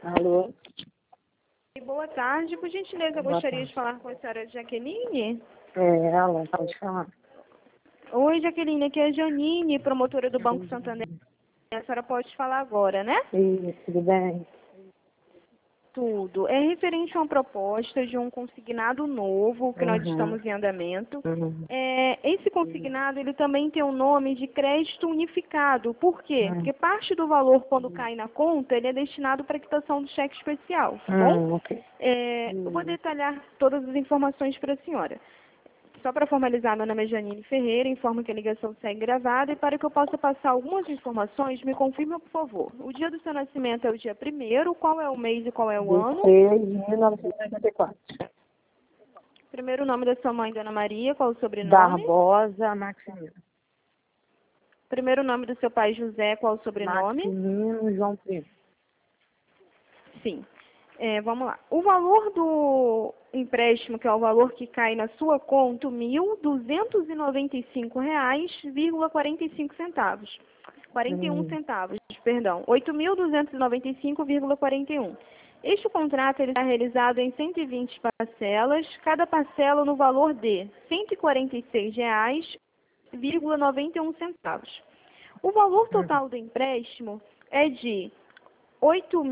Alô? Boa tarde, por gentileza, eu Boa gostaria tarde. de falar com a senhora Jaqueline. Ela pode falar. Oi, Jaqueline, aqui é a Janine, promotora do Banco Santander. A senhora pode falar agora, né? Isso, tudo bem? Tudo. É referente a uma proposta de um consignado novo que nós Uhum. estamos em andamento. Uhum. Esse consignado, ele também tem o nome de crédito unificado. Por quê? Porque parte do valor, quando cai na conta, ele é destinado para quitação do cheque especial, tá bom? Ok. Eu vou detalhar todas as informações para a senhora. Só para formalizar, meu nome é Janine Ferreira, informo que a ligação segue gravada e para que eu possa passar algumas informações, me confirma, por favor. O dia do seu nascimento é o dia 1º, qual é o mês e qual é o ano? 26 de 1984. Primeiro nome da sua mãe, Dona Maria, qual o sobrenome? Barbosa Maximino. Primeiro nome do seu pai, José, qual o sobrenome? Maximino João Primo. Sim. Vamos lá. O valor do empréstimo, que é o valor que cai na sua conta, R$ 1.295,45. 41 centavos, perdão. 8.295,41. Este contrato ele está realizado em 120 parcelas, cada parcela no valor de R$ 146,91. O valor total do empréstimo é de R$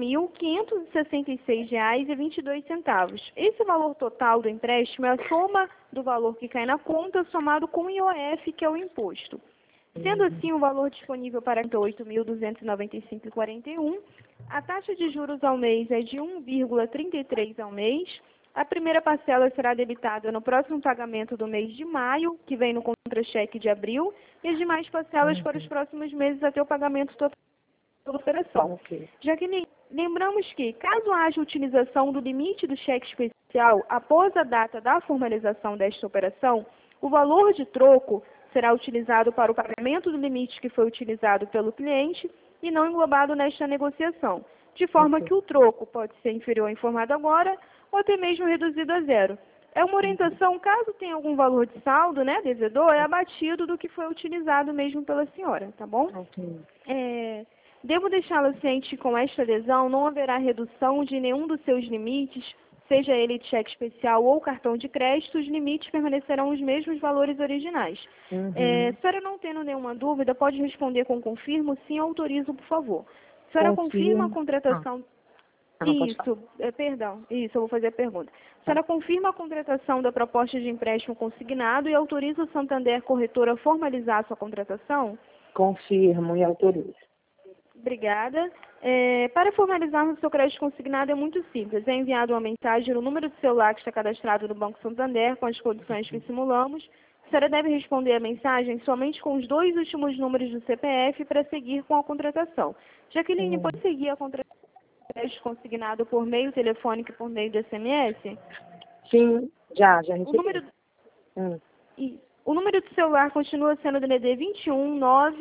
8.566,22. Esse valor total do empréstimo é a soma do valor que cai na conta somado com o IOF, que é o imposto. Sendo assim, o valor disponível para R$ 8.295,41, a taxa de juros ao mês é de 1,33 ao mês. A primeira parcela será debitada no próximo pagamento do mês de maio, que vem no contra-cheque de abril, e as demais parcelas para os próximos meses até o pagamento total da operação. Ok. Jaqueline, lembramos que, caso haja utilização do limite do cheque especial após a data da formalização desta operação, o valor de troco será utilizado para o pagamento do limite que foi utilizado pelo cliente e não englobado nesta negociação, de forma que o troco pode ser inferior ao informado agora ou até mesmo reduzido a zero. É uma orientação, caso tenha algum valor de saldo, né, devedor, é abatido do que foi utilizado mesmo pela senhora, tá bom? Ok. Devo deixá-la ciente que com esta adesão não haverá redução de nenhum dos seus limites, seja ele de cheque especial ou cartão de crédito, os limites permanecerão os mesmos valores originais. Se a senhora não tendo nenhuma dúvida, pode responder com confirmo, sim, autorizo, por favor. A senhora confirma a Confirmo. contratação... Não, pode falar. Isso, eu vou fazer a pergunta. A senhora confirma a contratação da proposta de empréstimo consignado e autoriza o Santander Corretora a formalizar a sua contratação? Confirmo e autorizo. Obrigada. Para formalizarmos o seu crédito consignado é muito simples. É enviado uma mensagem no número de celular que está cadastrado no Banco Santander com as condições que simulamos. A senhora deve responder a mensagem somente com os 2 últimos números do CPF para seguir com a contratação. Jaqueline, pode seguir a contratação do crédito consignado por meio telefônico e por meio do SMS? Sim, já O recebi. número... O número do celular continua sendo o DDD 21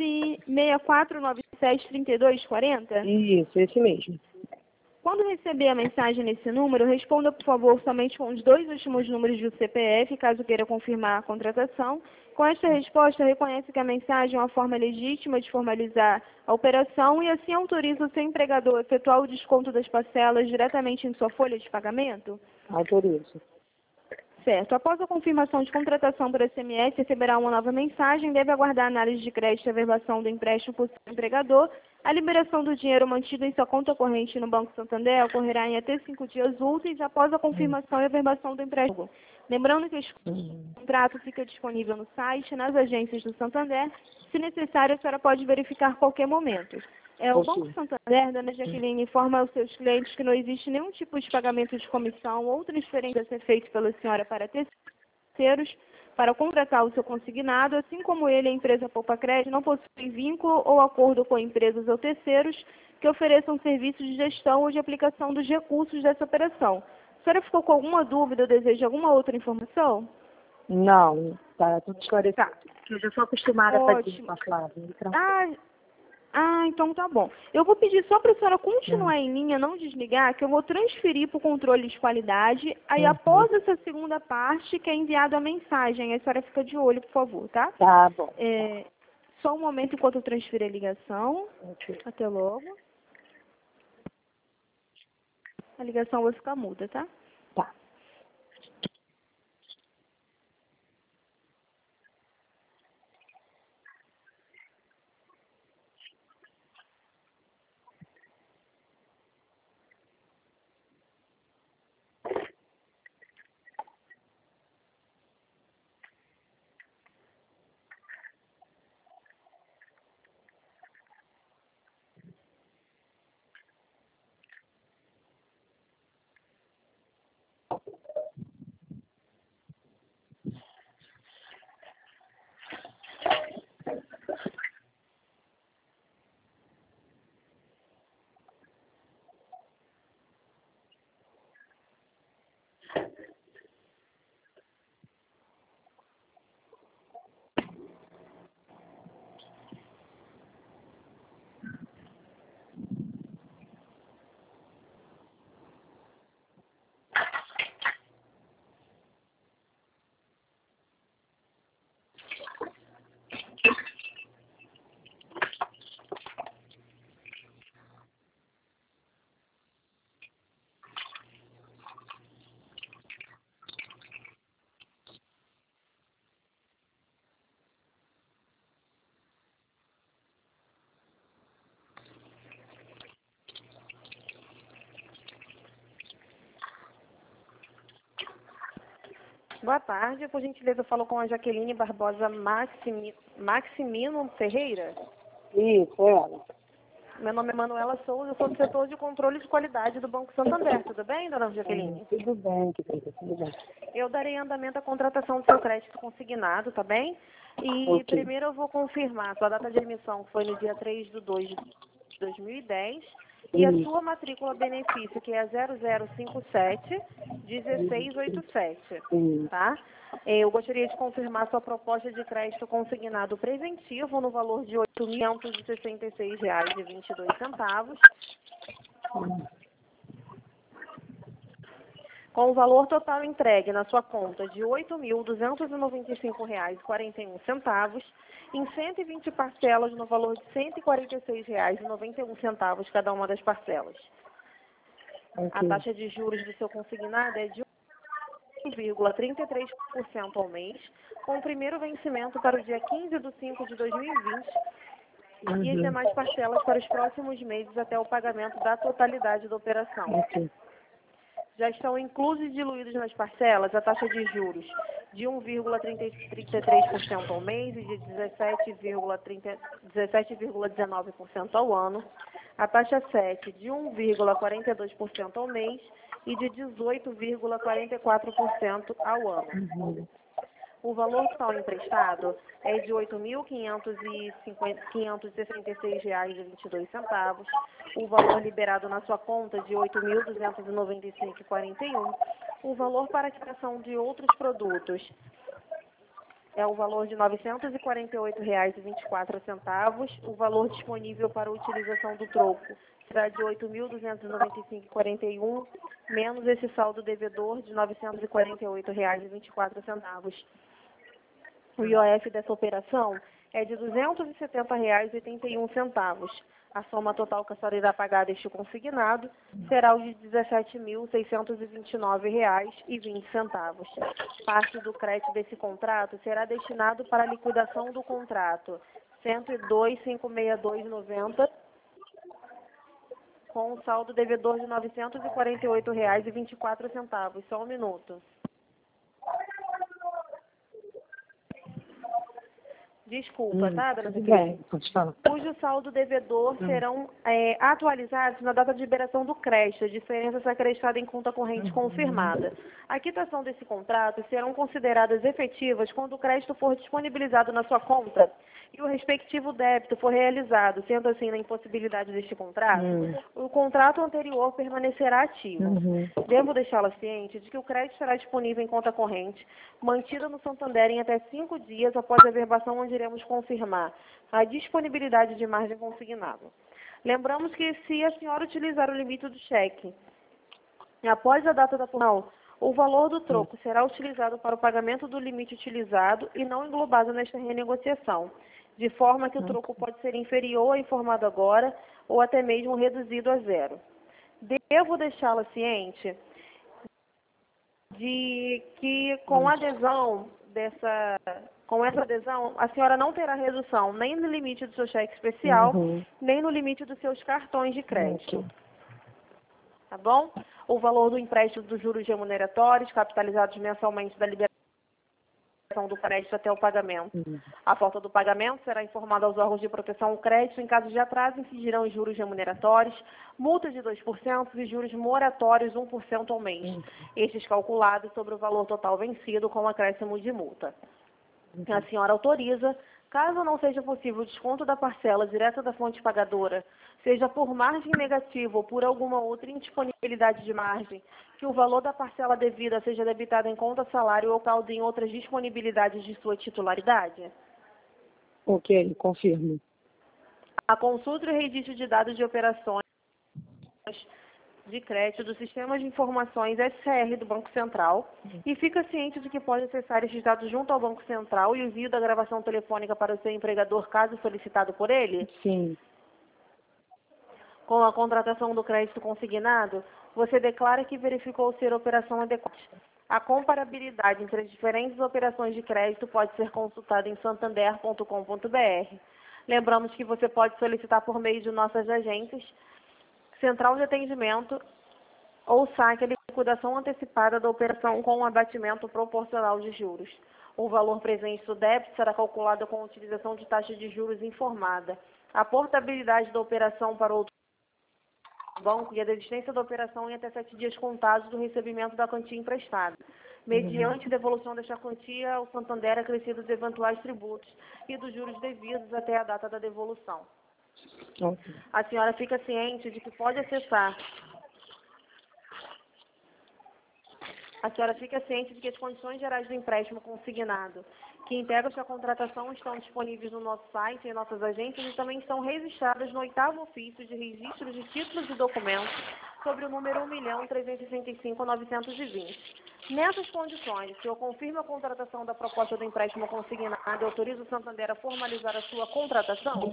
96497 3240? Isso, esse mesmo. Quando receber a mensagem nesse número, responda, por favor, somente com os 2 últimos números do CPF, caso queira confirmar a contratação. Com esta resposta, reconhece que a mensagem é uma forma legítima de formalizar a operação e assim autoriza o seu empregador a efetuar o desconto das parcelas diretamente em sua folha de pagamento? Autorizo. Certo. Após a confirmação de contratação por SMS, receberá uma nova mensagem, deve aguardar a análise de crédito e averbação do empréstimo por seu empregador. A liberação do dinheiro mantido em sua conta corrente no Banco Santander ocorrerá em até 5 dias úteis após a confirmação e averbação do empréstimo. Lembrando que o contrato fica disponível no site, nas agências do Santander. Se necessário, a senhora pode verificar a qualquer momento. O Banco Santander, dona Jaqueline, informa aos seus clientes que não existe nenhum tipo de pagamento de comissão ou transferência a ser feito pela senhora para terceiros para contratar o seu consignado, assim como ele, a empresa Poupa Crédito, não possui vínculo ou acordo com empresas ou terceiros que ofereçam serviços de gestão ou de aplicação dos recursos dessa operação. A senhora ficou com alguma dúvida ou deseja alguma outra informação? Não, tá tudo esclarecido. Tá. Eu já sou acostumada a fazer Ótimo. com a Flávia. Então, Então tá bom. Eu vou pedir só para a senhora continuar em linha, não desligar, que eu vou transferir para o controle de qualidade. Aí após essa segunda parte, que é enviada a mensagem, a senhora fica de olho, por favor, tá? Tá bom. Só um momento enquanto eu transfiro a ligação. Ok. Até logo. A ligação vai ficar muda, tá? Tá. Boa tarde, por gentileza, eu falo com a Jaqueline Barbosa Maximino Ferreira. Isso, ela. Meu nome é Manuela Souza, eu sou do setor de controle de qualidade do Banco Santander. Tudo bem, dona Jaqueline? Tudo bem, querida, tudo bem. Eu darei andamento à contratação do seu crédito consignado, tá bem? E Ok. primeiro eu vou confirmar sua data de emissão, que foi no dia 3/2 de 2010, e a sua matrícula benefício, que é 0057-1687, tá? Eu gostaria de confirmar sua proposta de crédito consignado preventivo no valor de R$ 8.566,22, com o valor total entregue na sua conta de R$ 8.295,41, em 120 parcelas no valor de R$ 146,91 cada uma das parcelas. A Ok. taxa de juros do seu consignado é de 1,33% ao mês, com o primeiro vencimento para o dia 15/5/2020 e as demais parcelas para os próximos meses até o pagamento da totalidade da operação. Ok. Já estão inclusos e diluídos nas parcelas a taxa de juros de 1,33% ao mês e de 17,19% ao ano, a taxa 7 de 1,42% ao mês e de 18,44% ao ano. O valor total emprestado é de R$ 8.566,22. O valor liberado na sua conta de R$ 8.295,41. O valor para quitação de outros produtos é o valor de R$ 948,24. O valor disponível para utilização do troco será de R$ 8.295,41, menos esse saldo devedor de R$ 948,24. O IOF dessa operação é de R$ 270,81. A soma total que a senhora irá pagar deste consignado será o de R$ 17.629,20. Parte do crédito desse contrato será destinado para a liquidação do contrato 102.562,90, com um saldo devedor de R$ 948,24. Só um minuto. Desculpa, tá, dona Tudo Jaqueline? bem, pode falar. Cujo saldo devedor serão atualizados na data de liberação do crédito, a diferença será acreditada em conta corrente confirmada. A quitação desse contrato serão consideradas efetivas quando o crédito for disponibilizado na sua conta e o respectivo débito for realizado, sendo assim na impossibilidade deste contrato, o contrato anterior permanecerá ativo. Devo deixá-la ciente de que o crédito estará disponível em conta corrente, mantida no Santander em até 5 dias após a verbação, onde iremos confirmar a disponibilidade de margem consignada. Lembramos que se a senhora utilizar o limite do cheque após a data da formação, o valor do troco será utilizado para o pagamento do limite utilizado e não englobado nesta renegociação, de forma que o troco pode ser inferior ao informado agora ou até mesmo reduzido a zero. Devo deixá-la ciente de que com essa adesão, a senhora não terá redução nem no limite do seu cheque especial, nem no limite dos seus cartões de crédito. Tá bom? O valor do empréstimo dos juros remuneratórios, capitalizados mensalmente da liberação do crédito até o pagamento. A falta do pagamento será informada aos órgãos de proteção ao crédito. Em caso de atraso, incidirão os juros remuneratórios, multas de 2% e juros moratórios 1% ao mês. Estes calculados sobre o valor total vencido com acréscimo de multa. A senhora autoriza, caso não seja possível o desconto da parcela direta da fonte pagadora, seja por margem negativa ou por alguma outra indisponibilidade de margem, que o valor da parcela devida seja debitado em conta salário ou caldo em outras disponibilidades de sua titularidade? Ok, confirmo. A consulta e o registro de dados de operações de crédito do Sistema de Informações SCR do Banco Central e fica ciente de que pode acessar esses dados junto ao Banco Central e o envio da gravação telefônica para o seu empregador, caso solicitado por ele? Sim. Com a contratação do crédito consignado, você declara que verificou ser operação adequada. A comparabilidade entre as diferentes operações de crédito pode ser consultada em santander.com.br. Lembramos que você pode solicitar por meio de nossas agências, central de atendimento ou saque a liquidação antecipada da operação com um abatimento proporcional de juros. O valor presente do débito será calculado com a utilização de taxa de juros informada. A portabilidade da operação para outro banco e a desistência da operação em até 7 dias contados do recebimento da quantia emprestada. Mediante devolução desta quantia, ao Santander acrescidos os eventuais tributos e dos juros devidos até a data da devolução. A senhora fica ciente de que pode acessar. A senhora fica ciente de que as condições gerais do empréstimo consignado, que integram a contratação, estão disponíveis no nosso site e em nossas agências e também estão registradas no 8º ofício de registro de títulos e documentos sobre o número 1.365.920. Nessas condições, o senhor confirma a contratação da proposta do empréstimo consignado e autoriza o Santander a formalizar a sua contratação?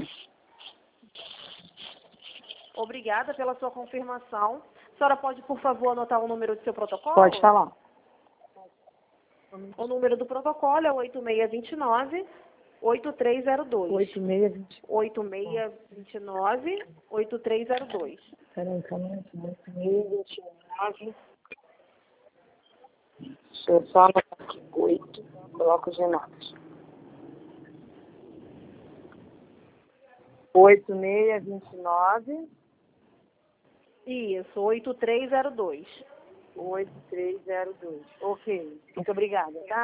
Obrigada pela sua confirmação. A senhora pode, por favor, anotar o número do seu protocolo? Pode falar. O número do protocolo é 8629-8302. 8629-8302. Peraí, calma aí. 8629. Deixa eu só anotar aqui. 8. Coloco os notas. 8629. Isso, 8302. 8302. Ok. Muito obrigada, tá?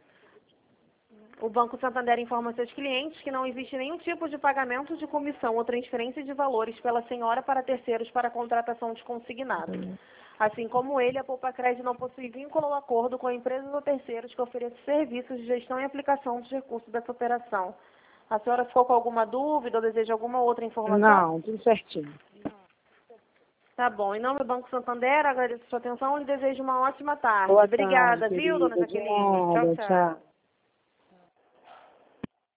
O Banco Santander informa seus clientes que não existe nenhum tipo de pagamento de comissão ou transferência de valores pela senhora para terceiros para contratação de consignado. Assim como ele, a Poupa Crédito não possui vínculo ou acordo com empresas ou terceiros que ofereçam serviços de gestão e aplicação dos recursos dessa operação. A senhora ficou com alguma dúvida ou deseja alguma outra informação? Não, tudo certinho. Tá bom. Em nome do Banco Santander, agradeço a sua atenção e lhe desejo uma ótima tarde. Boa Obrigada, tarde, viu, dona querida. De Jaqueline? nada, Tchau, tchau. tchau.